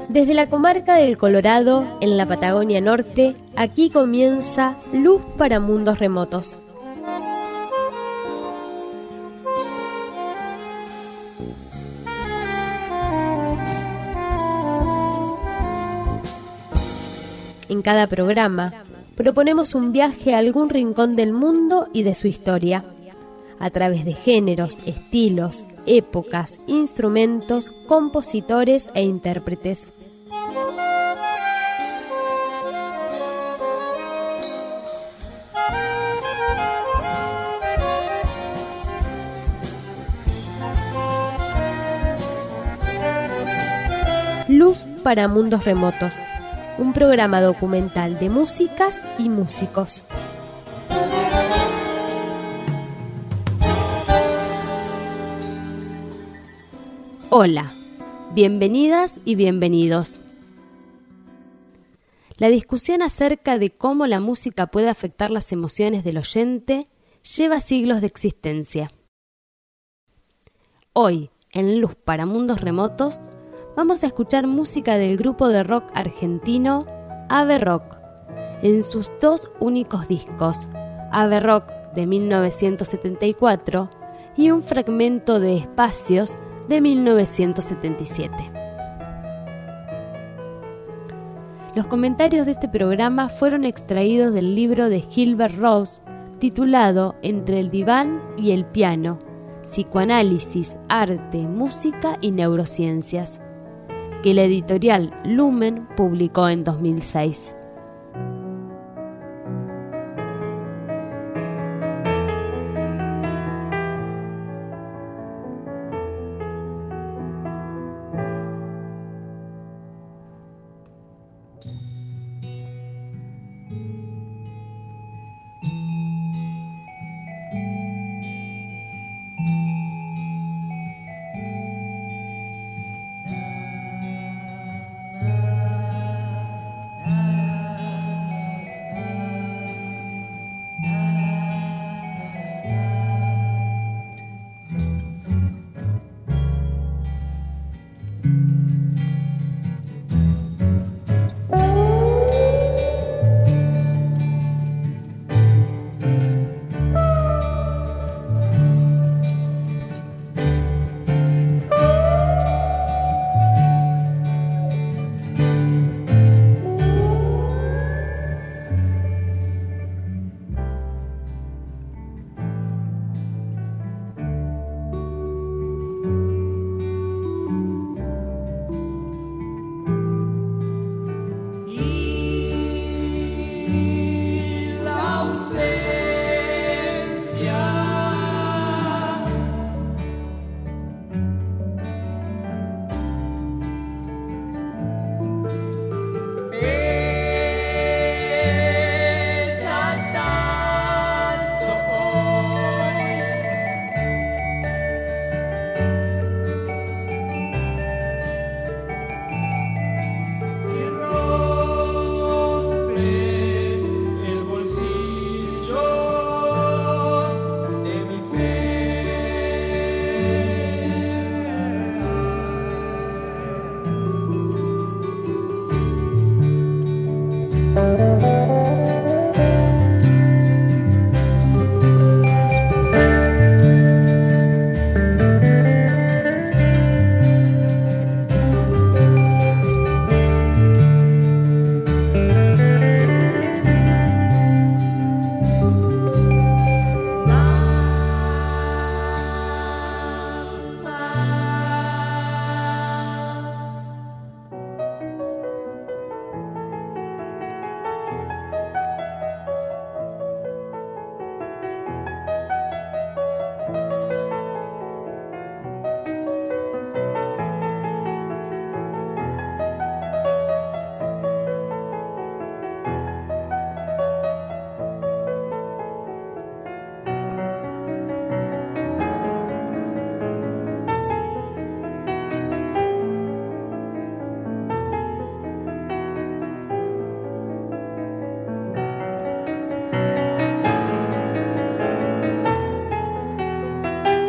Desde la comarca del Colorado, en la Patagonia Norte, aquí comienza Luz para Mundos Remotos. En cada programa, proponemos un viaje a algún rincón del mundo y de su historia, a través de géneros, estilos, épocas, instrumentos, compositores e intérpretes. Luz para Mundos Remotos, un programa documental de músicas y músicos. Hola, bienvenidas y bienvenidos. La discusión acerca de cómo la música puede afectar las emociones del oyente lleva siglos de existencia. Hoy, en Luz para Mundos Remotos, vamos a escuchar música del grupo de rock argentino Ave Rock, en sus dos únicos discos, Ave Rock de 1974 y un fragmento de Espacios de 1977. Los comentarios de este programa fueron extraídos del libro de Gilbert Rose titulado Entre el diván y el piano, psicoanálisis, arte, música y neurociencias, que la editorial Lumen publicó en 2006.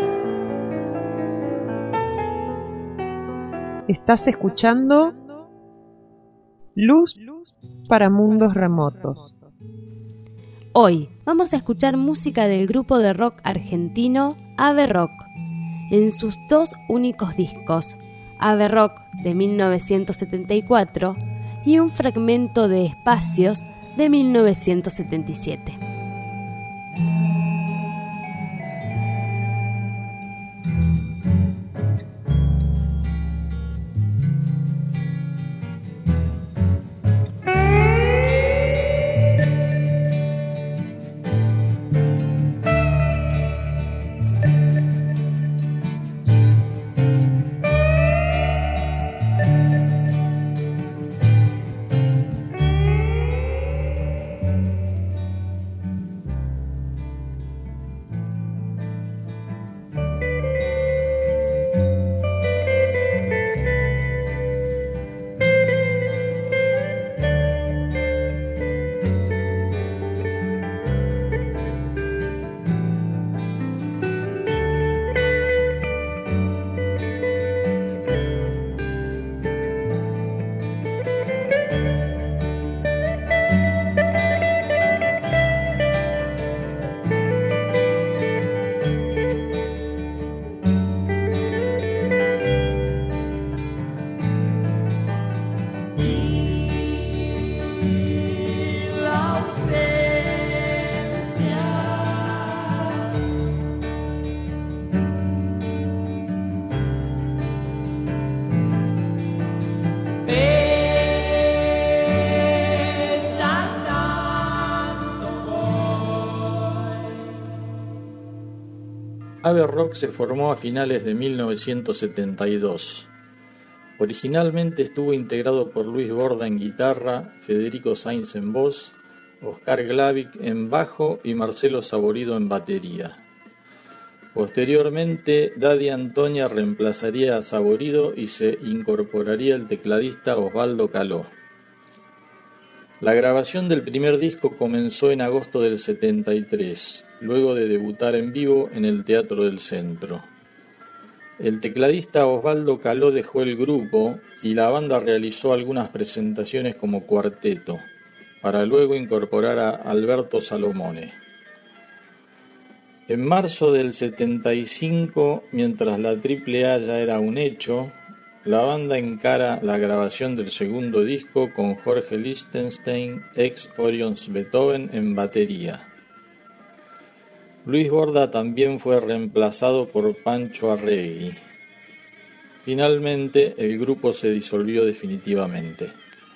Estás escuchando Luz para mundos remotos. Hoy vamos a escuchar música del grupo de rock argentino Ave Rock, en sus dos únicos discos, Ave Rock de 1974 y un fragmento de Espacios de 1977. Ave Rock se formó a finales de 1972. Originalmente estuvo integrado por Luis Borda en guitarra, Federico Sainz en voz, Oscar Glavic en bajo y Marcelo Saborido en batería. Posteriormente, Daddy Antonia reemplazaría a Saborido y se incorporaría el tecladista Osvaldo Caló. La grabación del primer disco comenzó en agosto del 73, luego de debutar en vivo en el Teatro del Centro. El tecladista Osvaldo Caló dejó el grupo y la banda realizó algunas presentaciones como cuarteto, para luego incorporar a Alberto Salomone. En marzo del 75, mientras la AAA ya era un hecho, la banda encara la grabación del segundo disco con Jorge Lichtenstein, ex Orions Beethoven, en batería. Luis Borda también fue reemplazado por Pancho Arregui. Finalmente, el grupo se disolvió definitivamente.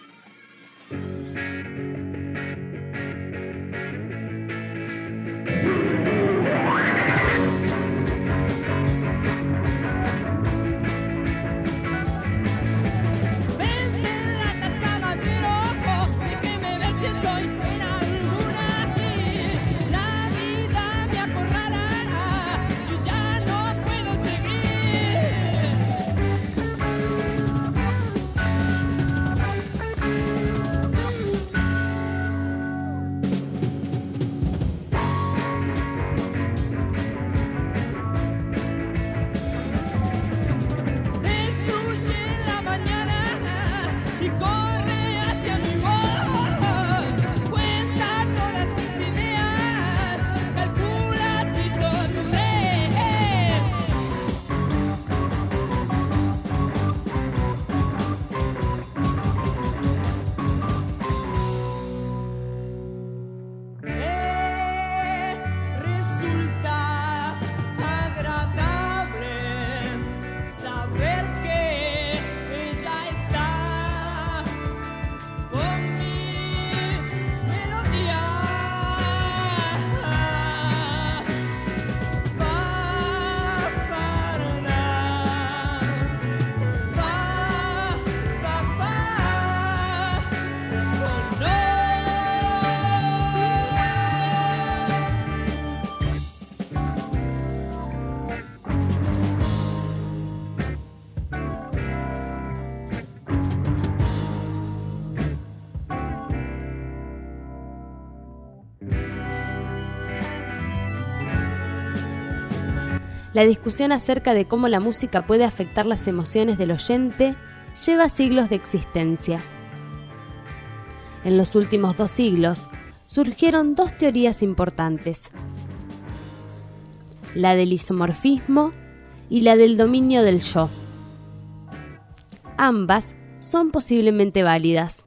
La discusión acerca de cómo la música puede afectar las emociones del oyente lleva siglos de existencia. En los últimos 2 siglos surgieron 2 teorías importantes: la del isomorfismo y la del dominio del yo. Ambas son posiblemente válidas.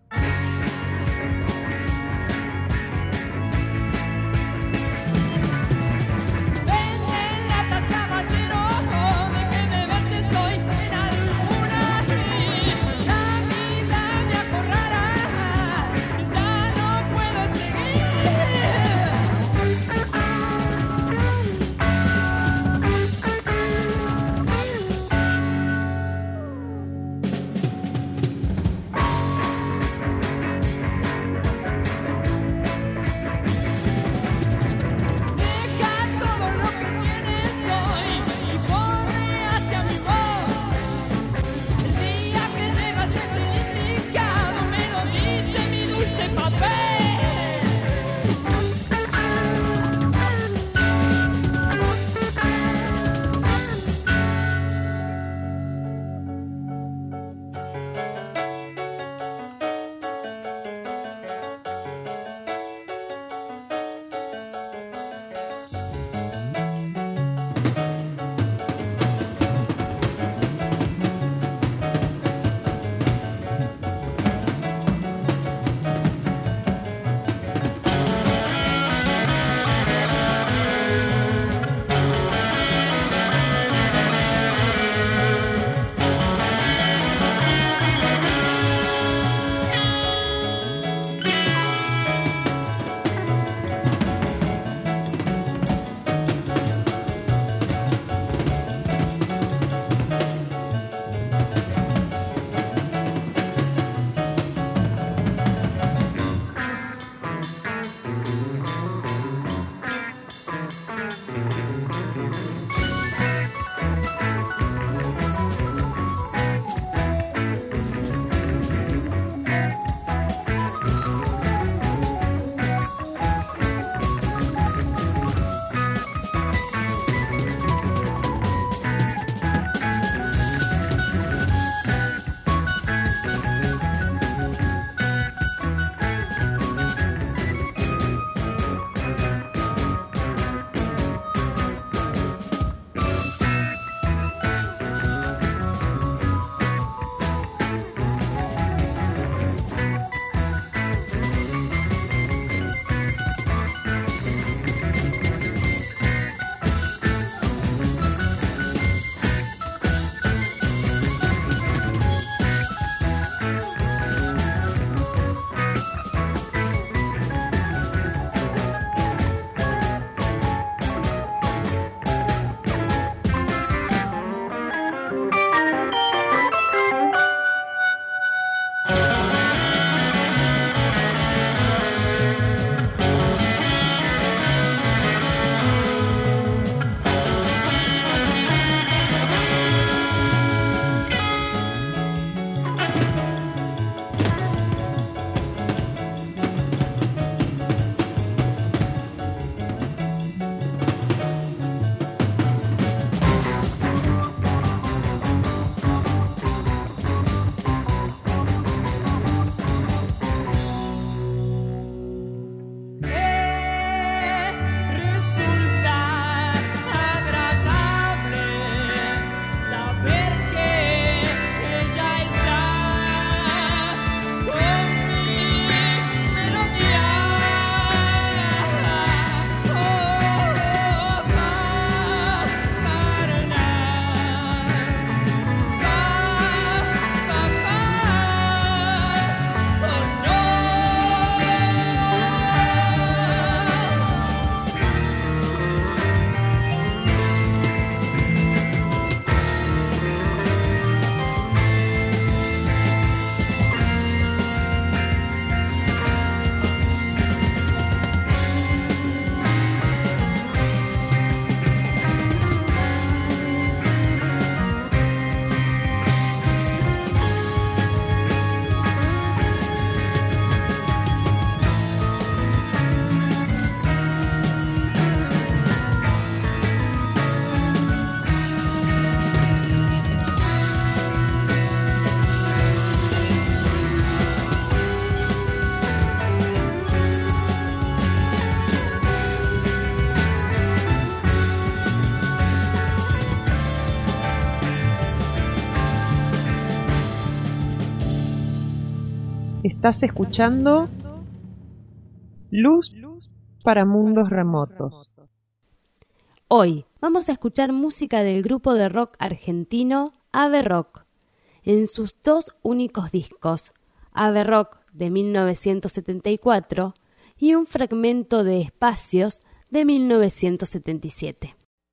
Estás escuchando Luz para Mundos Remotos. Hoy vamos a escuchar música del grupo de rock argentino Ave Rock, en sus dos únicos discos, Ave Rock de 1974 y un fragmento de Espacios de 1977.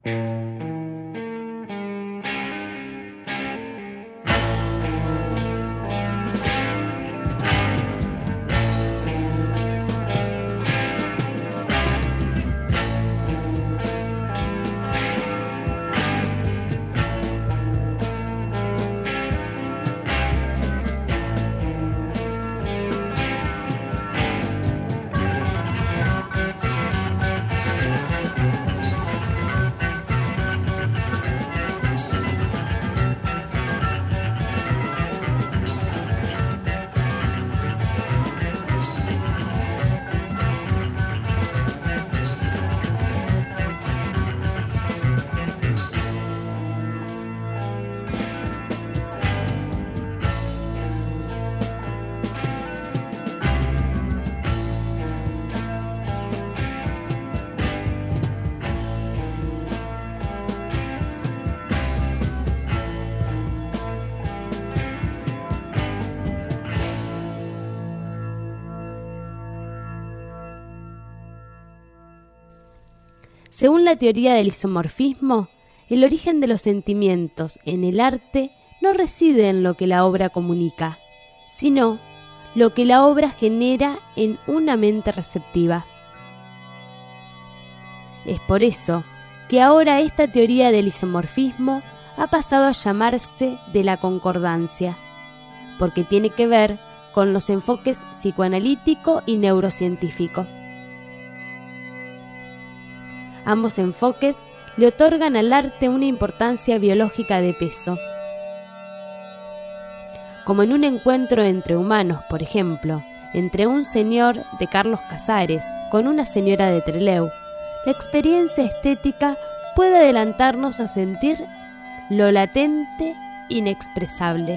Según la teoría del isomorfismo, el origen de los sentimientos en el arte no reside en lo que la obra comunica, sino lo que la obra genera en una mente receptiva. Es por eso que ahora esta teoría del isomorfismo ha pasado a llamarse de la concordancia, porque tiene que ver con los enfoques psicoanalítico y neurocientífico. Ambos enfoques le otorgan al arte una importancia biológica de peso. Como en un encuentro entre humanos, por ejemplo, entre un señor de Carlos Casares con una señora de Trelew, la experiencia estética puede adelantarnos a sentir lo latente, inexpresable.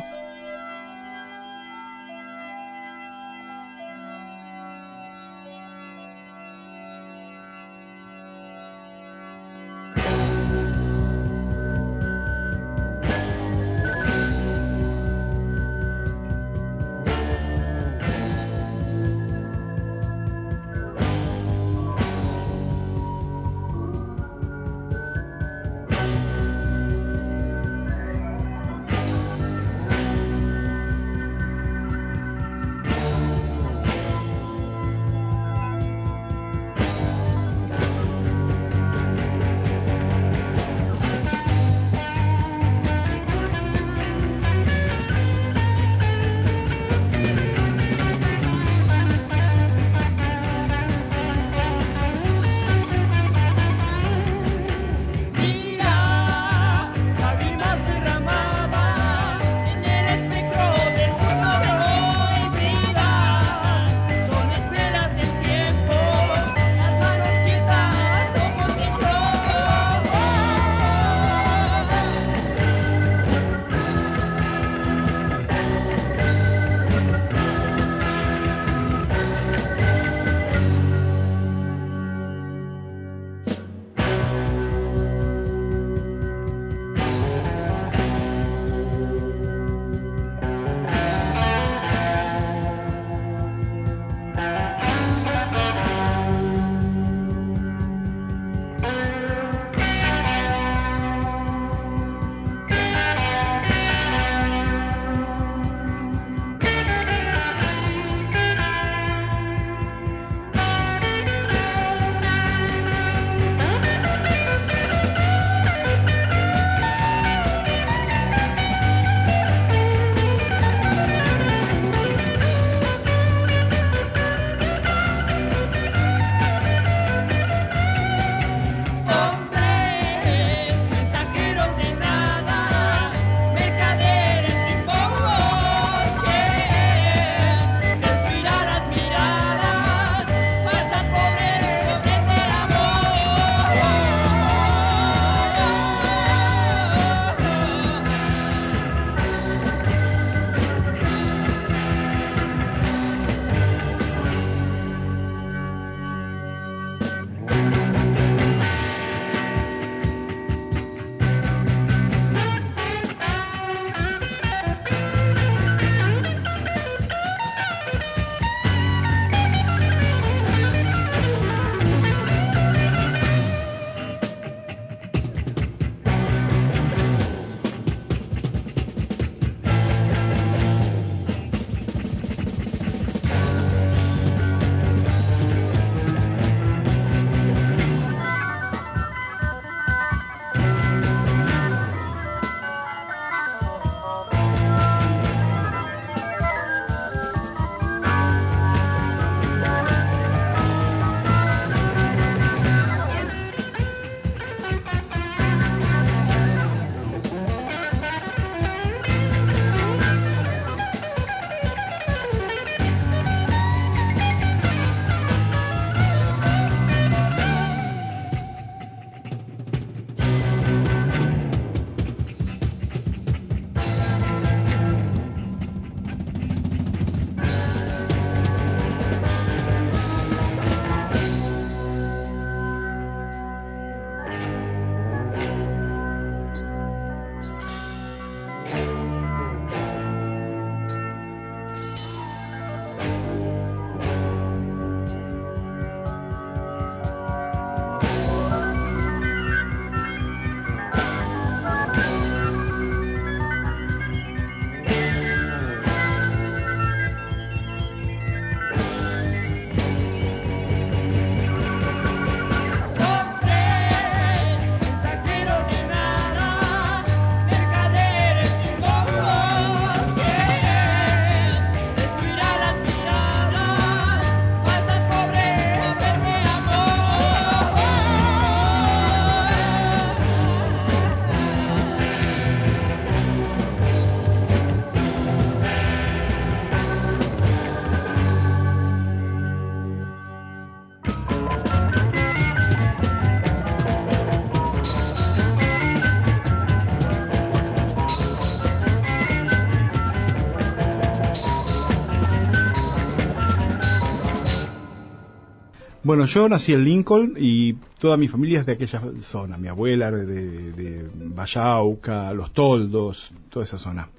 Bueno, yo nací en Lincoln y toda mi familia es de aquella zona. Mi abuela era de Vallauca, Los Toldos, toda esa zona.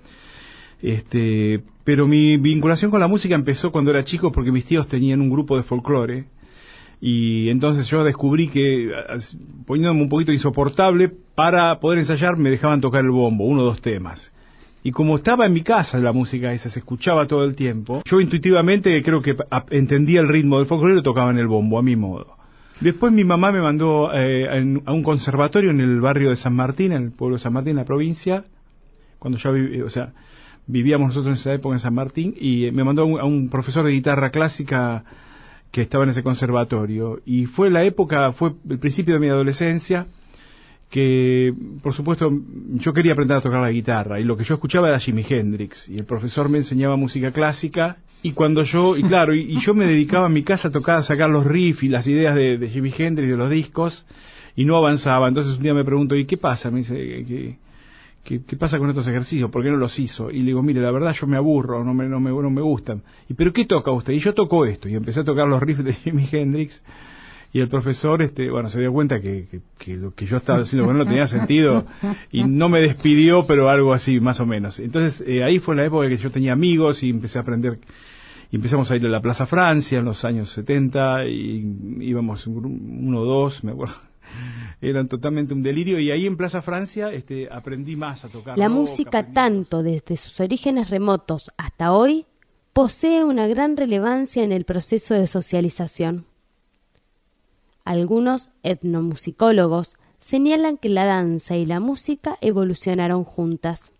Pero mi vinculación con la música empezó cuando era chico porque mis tíos tenían un grupo de folclore y entonces yo descubrí que, poniéndome un poquito insoportable, para poder ensayar me dejaban tocar el bombo, 1 o 2 temas. Y como estaba en mi casa la música esa, se escuchaba todo el tiempo, yo intuitivamente creo que entendía el ritmo del folclore y lo tocaba en el bombo, a mi modo. Después mi mamá me mandó a un conservatorio en el barrio de San Martín, en el pueblo de San Martín, en la provincia, cuando yo vivíamos nosotros en esa época en San Martín, y me mandó a un profesor de guitarra clásica que estaba en ese conservatorio. Y fue el principio de mi adolescencia, que por supuesto yo quería aprender a tocar la guitarra y lo que yo escuchaba era Jimi Hendrix y el profesor me enseñaba música clásica y yo me dedicaba en mi casa a sacar los riffs y las ideas de Jimi Hendrix, de los discos, y no avanzaba. Entonces un día me pregunto, ¿y qué pasa? Me dice, ¿qué pasa con estos ejercicios? ¿Por qué no los hizo? Y le digo, mire, la verdad yo me aburro, no me gustan. ¿Y pero qué toca usted? Y yo toco esto, y empecé a tocar los riffs de Jimi Hendrix. Y el profesor, se dio cuenta que lo que yo estaba haciendo no tenía sentido y no me despidió, pero algo así, más o menos. Entonces, ahí fue la época que yo tenía amigos y empecé a aprender. Y empezamos a ir a la Plaza Francia en los años 70 y íbamos 1 o 2, me acuerdo. Eran totalmente un delirio y ahí en Plaza Francia aprendí más a tocar. La música, tanto desde sus orígenes remotos hasta hoy, posee una gran relevancia en el proceso de socialización. Algunos etnomusicólogos señalan que la danza y la música evolucionaron juntas.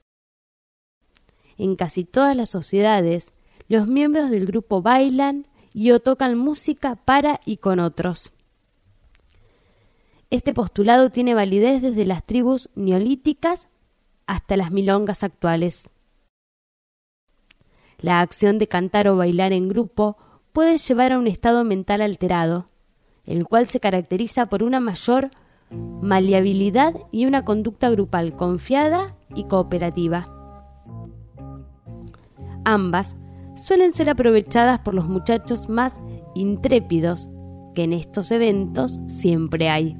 En casi todas las sociedades, los miembros del grupo bailan y o tocan música para y con otros. Este postulado tiene validez desde las tribus neolíticas hasta las milongas actuales. La acción de cantar o bailar en grupo puede llevar a un estado mental alterado, el cual se caracteriza por una mayor maleabilidad y una conducta grupal confiada y cooperativa. Ambas suelen ser aprovechadas por los muchachos más intrépidos, que en estos eventos siempre hay.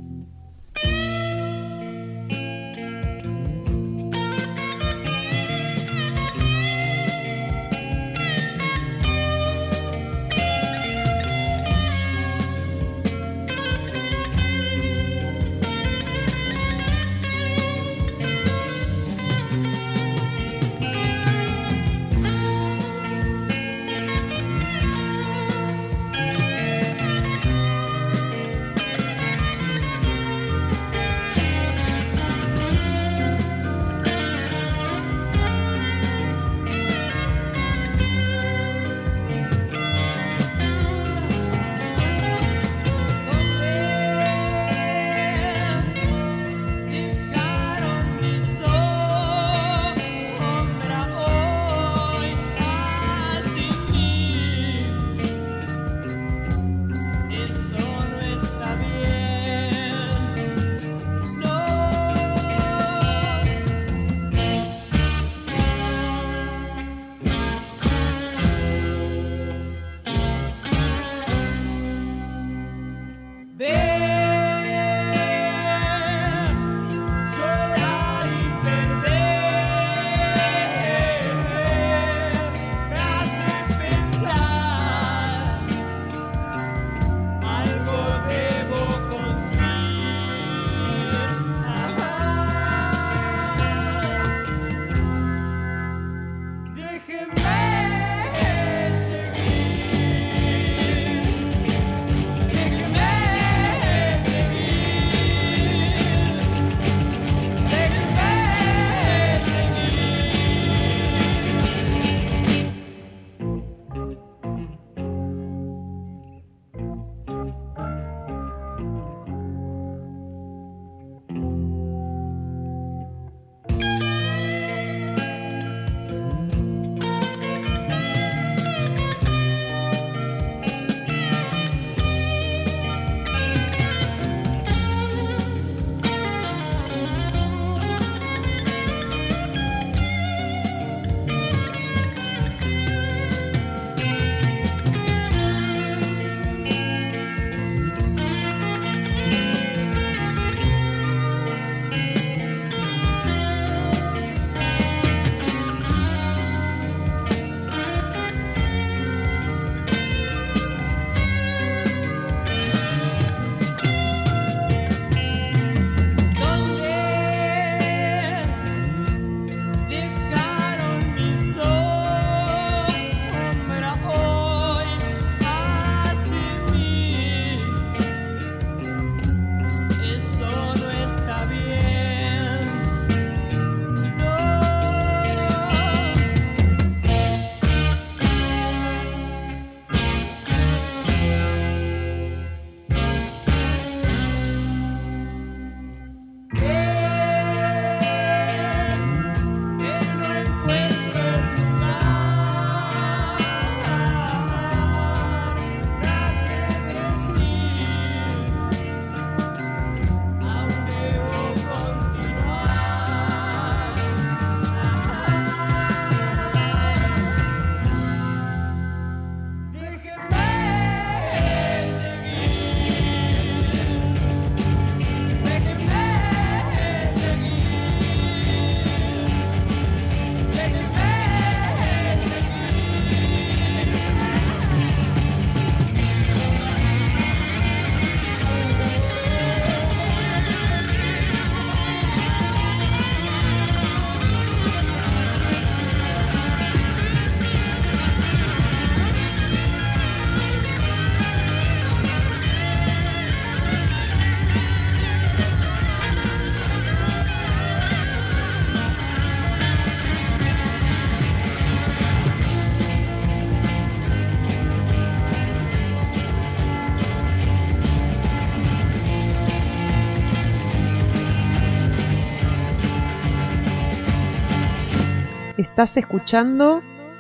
Estás escuchando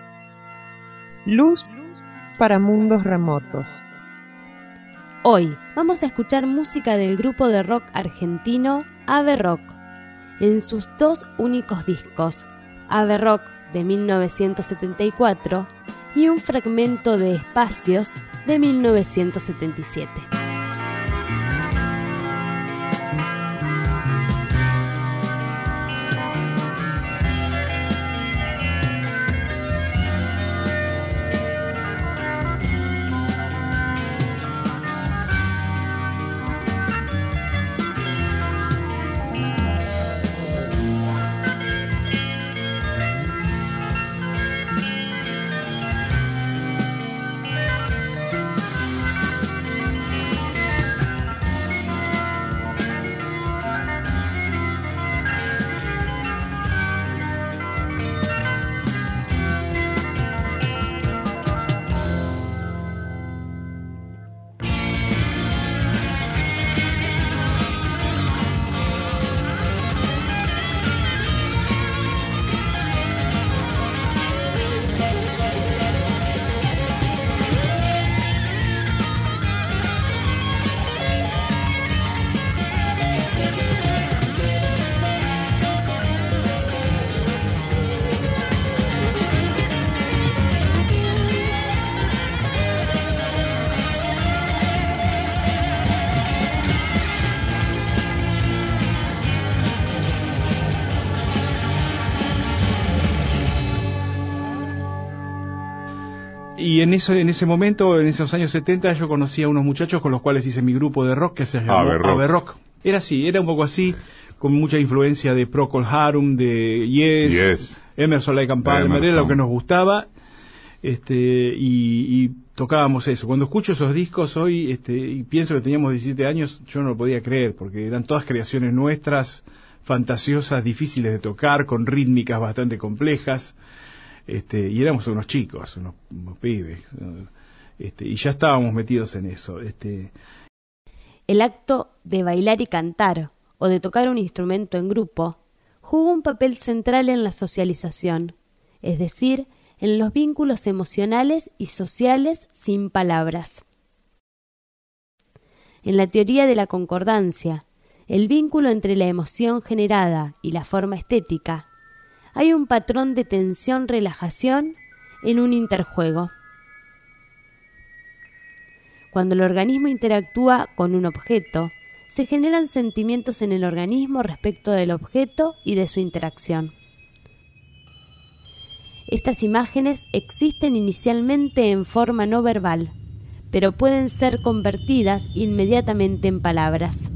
Luz para Mundos Remotos. Hoy vamos a escuchar música del grupo de rock argentino Ave Rock, en sus dos únicos discos, Ave Rock de 1974 y un fragmento de Espacios de 1977. Y en ese momento, en esos años 70, yo conocí a unos muchachos con los cuales hice mi grupo de rock que se llamó Ave Rock. Era así, era un poco así, con mucha influencia de Procol Harum, de Yes. Emerson, Lake and Palmer, era lo que nos gustaba, y tocábamos eso. Cuando escucho esos discos hoy, y pienso que teníamos 17 años, yo no lo podía creer, porque eran todas creaciones nuestras, fantasiosas, difíciles de tocar, con rítmicas bastante complejas. Y éramos unos chicos, unos pibes, y ya estábamos metidos en eso. El acto de bailar y cantar, o de tocar un instrumento en grupo, jugó un papel central en la socialización, es decir, en los vínculos emocionales y sociales sin palabras. En la teoría de la concordancia, el vínculo entre la emoción generada y la forma estética, hay un patrón de tensión-relajación en un interjuego. Cuando el organismo interactúa con un objeto, se generan sentimientos en el organismo respecto del objeto y de su interacción. Estas imágenes existen inicialmente en forma no verbal, pero pueden ser convertidas inmediatamente en palabras.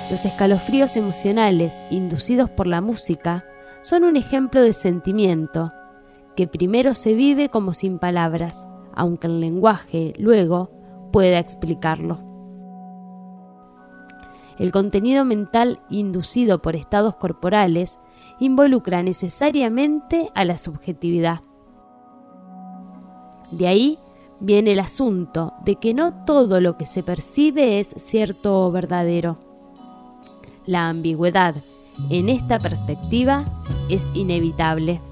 Los escalofríos emocionales inducidos por la música son un ejemplo de sentimiento que primero se vive como sin palabras, aunque el lenguaje luego pueda explicarlo. El contenido mental inducido por estados corporales involucra necesariamente a la subjetividad. De ahí viene el asunto de que no todo lo que se percibe es cierto o verdadero. La ambigüedad, en esta perspectiva, es inevitable.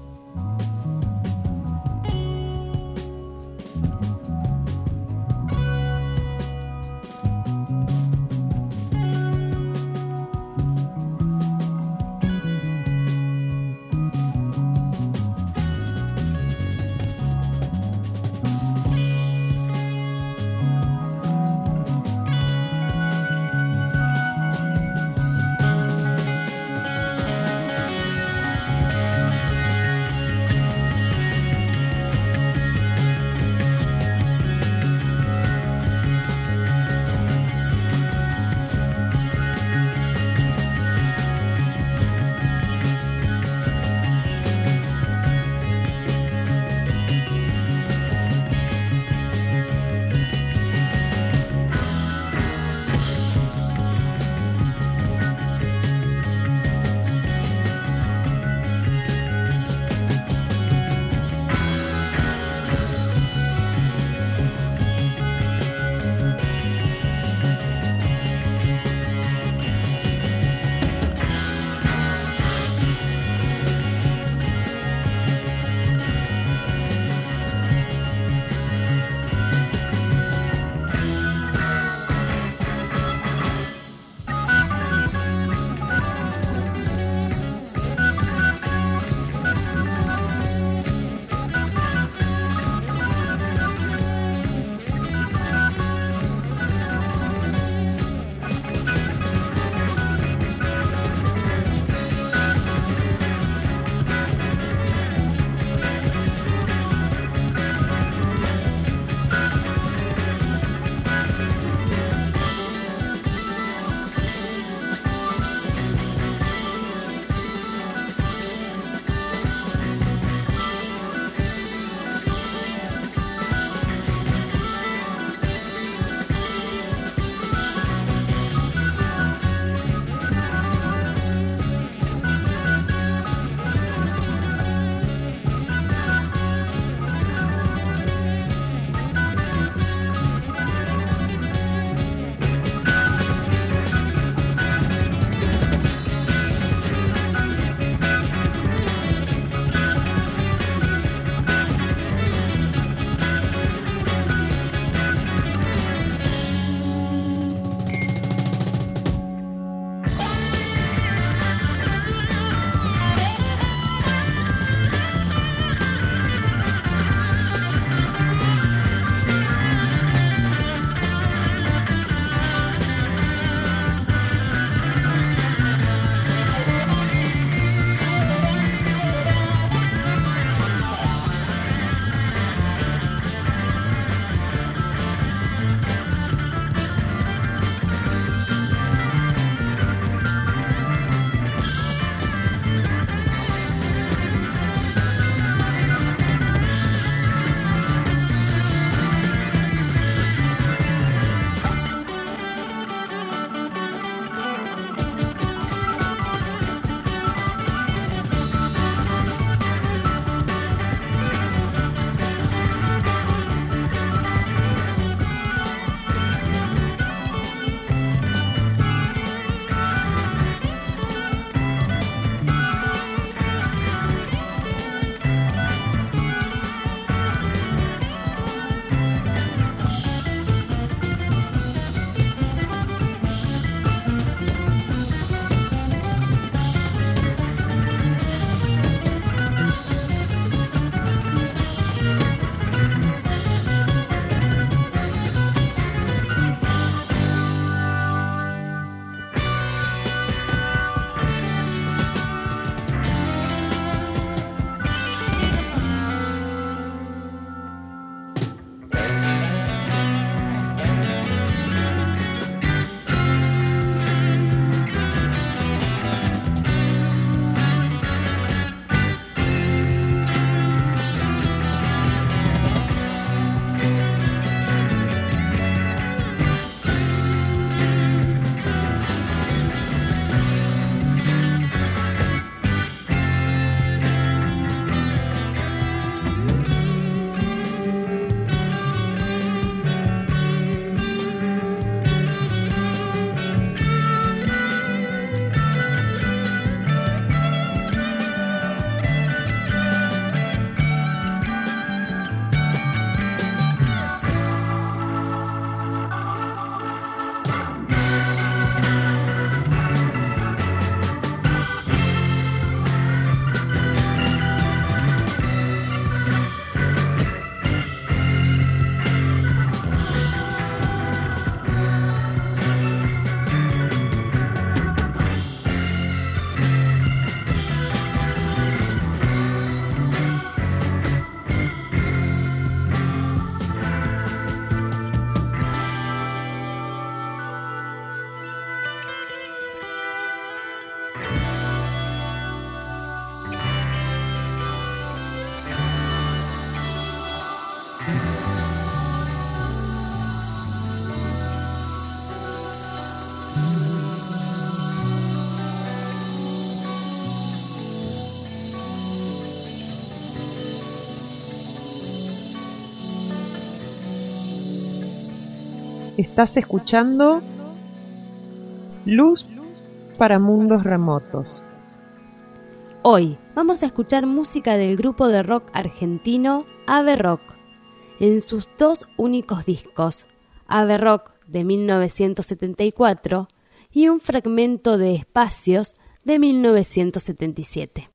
Estás escuchando Luz para Mundos Remotos. Hoy vamos a escuchar música del grupo de rock argentino Ave Rock, en sus dos únicos discos, Ave Rock de 1974 y un fragmento de Espacios de 1977.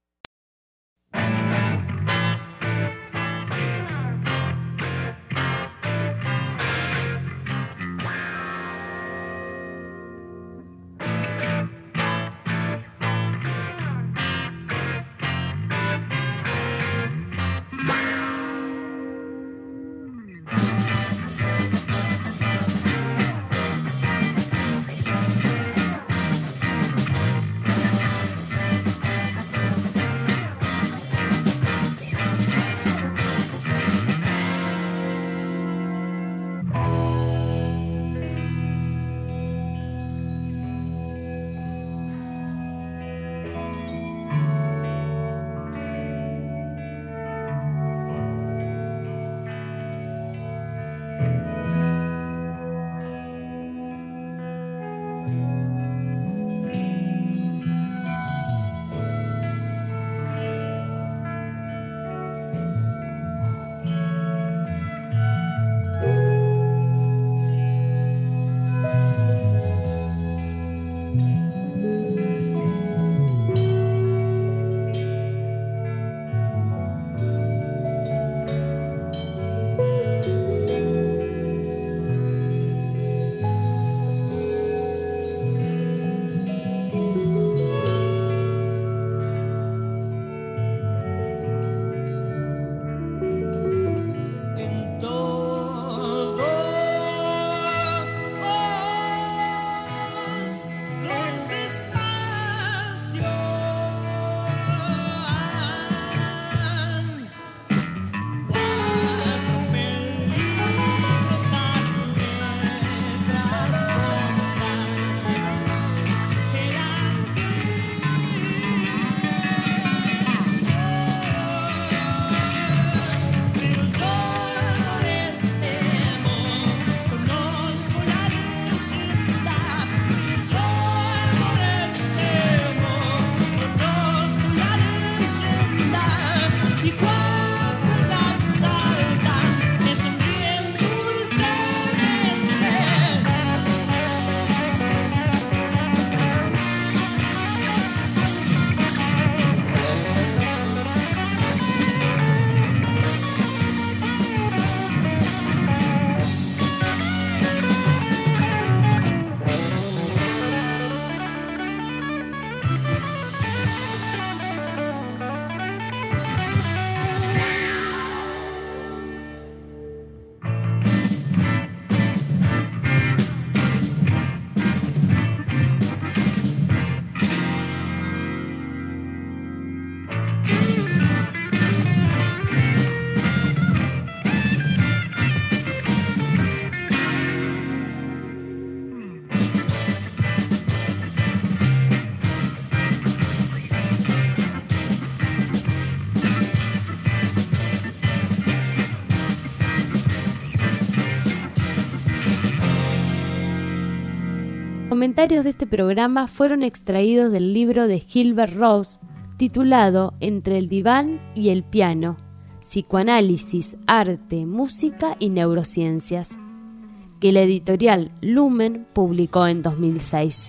Comentarios de este programa fueron extraídos del libro de Gilbert Rose titulado Entre el diván y el piano, psicoanálisis, arte, música y neurociencias, que la editorial Lumen publicó en 2006.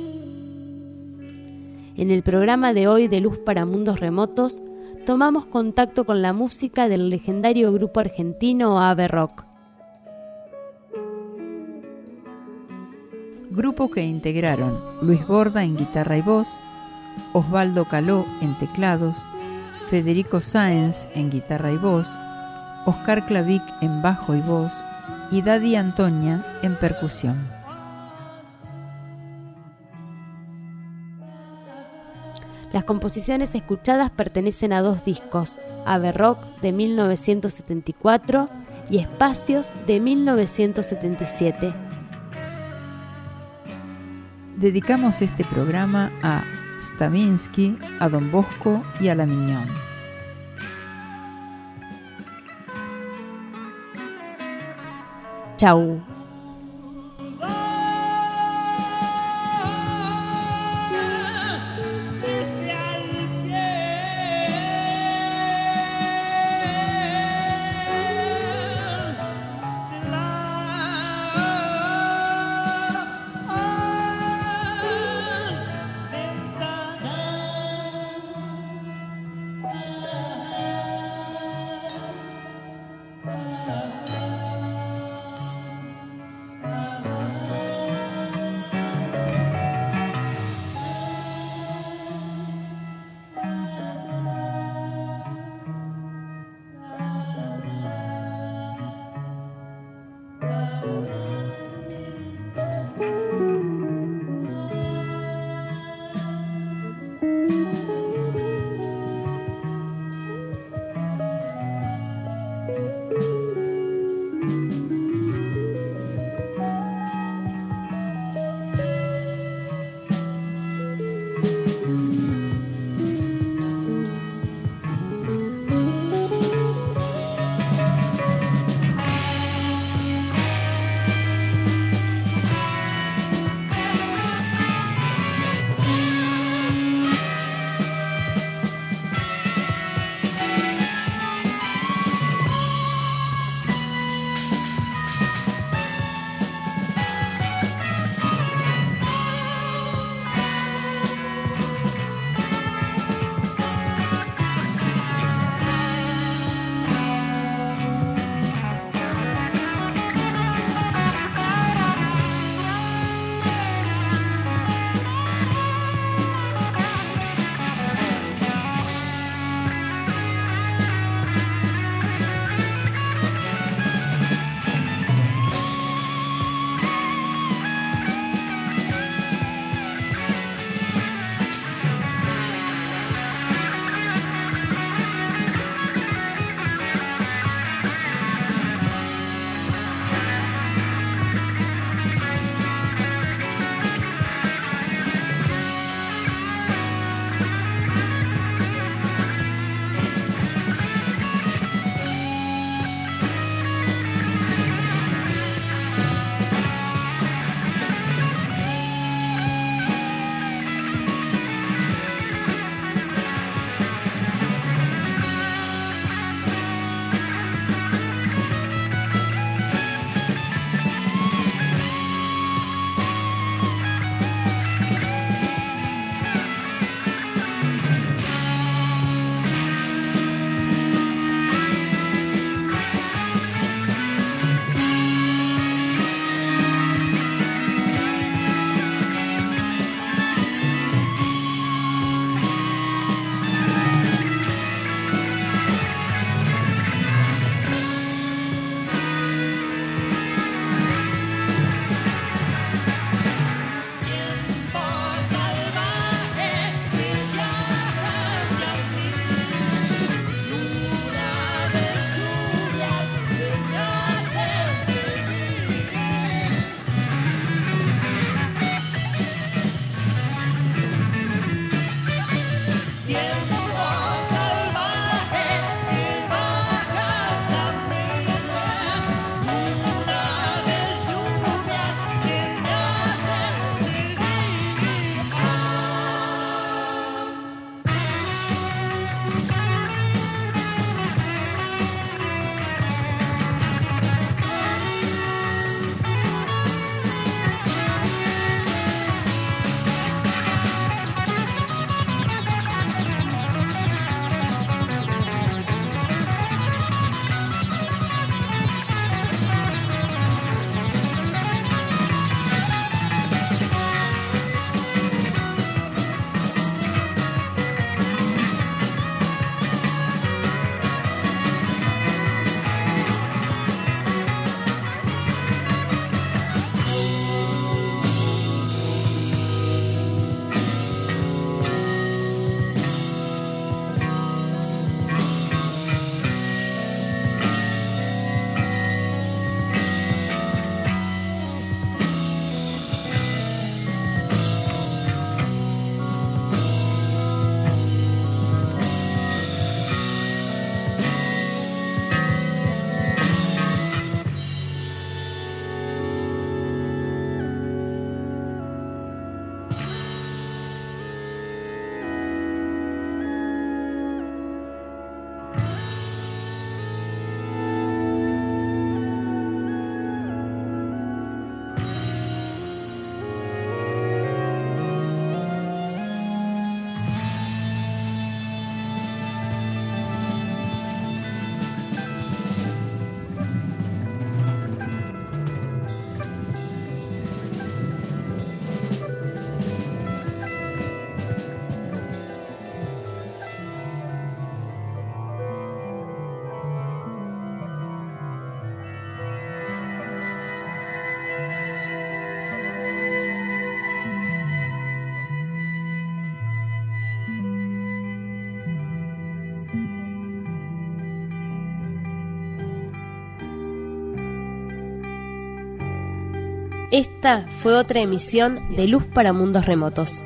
En el programa de hoy de Luz para Mundos Remotos tomamos contacto con la música del legendario grupo argentino Ave Rock. Grupo que integraron Luis Borda en guitarra y voz, Osvaldo Caló en teclados, Federico Sáenz en guitarra y voz, Oscar Clavic en bajo y voz y Daddy Antonia en percusión. Las composiciones escuchadas pertenecen a dos discos, Ave Rock de 1974 y Espacios de 1977. Dedicamos este programa a Stravinsky, a Don Bosco y a La Mignón. Chau. Esta fue otra emisión de Luz para Mundos Remotos.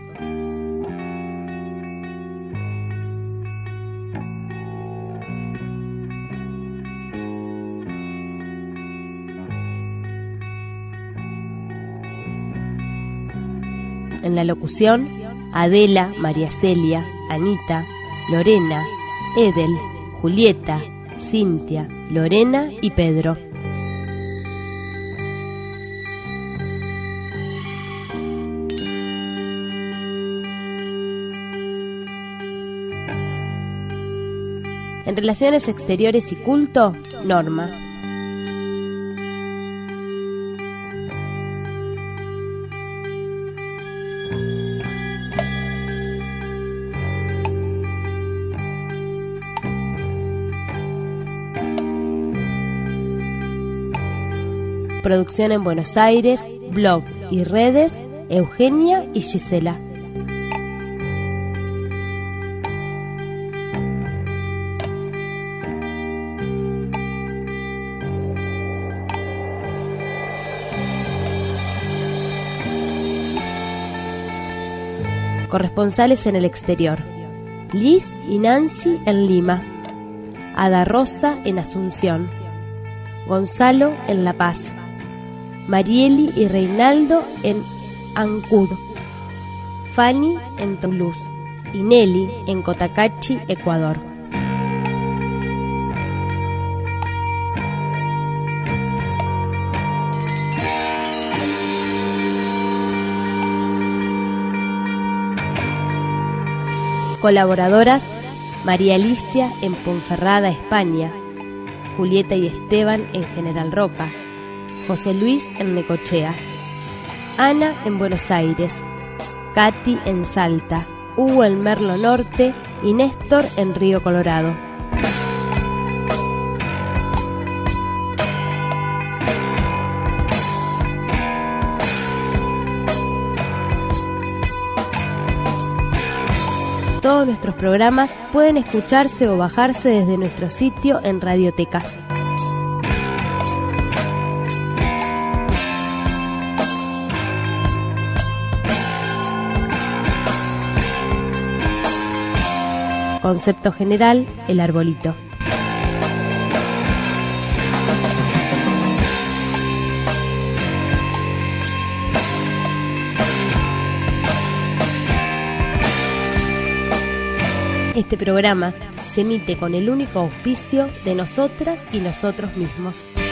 En la locución, Adela, María Celia, Anita, Lorena, Edel, Julieta, Cintia, Lorena y Pedro. En Relaciones Exteriores y Culto, Norma. Producción en Buenos Aires, blog y redes, Eugenia y Gisela. Corresponsales en el exterior: Liz y Nancy en Lima, Ada Rosa en Asunción, Gonzalo en La Paz, Marieli y Reinaldo en Ancud, Fanny en Toulouse y Nelly en Cotacachi, Ecuador. Colaboradoras: María Alicia en Ponferrada, España, Julieta y Esteban en General Roca, José Luis en Necochea, Ana en Buenos Aires, Katy en Salta, Hugo en Merlo Norte y Néstor en Río Colorado. Todos nuestros programas pueden escucharse o bajarse desde nuestro sitio en Radioteca. Concepto general: el arbolito. Este programa se emite con el único auspicio de nosotras y nosotros mismos.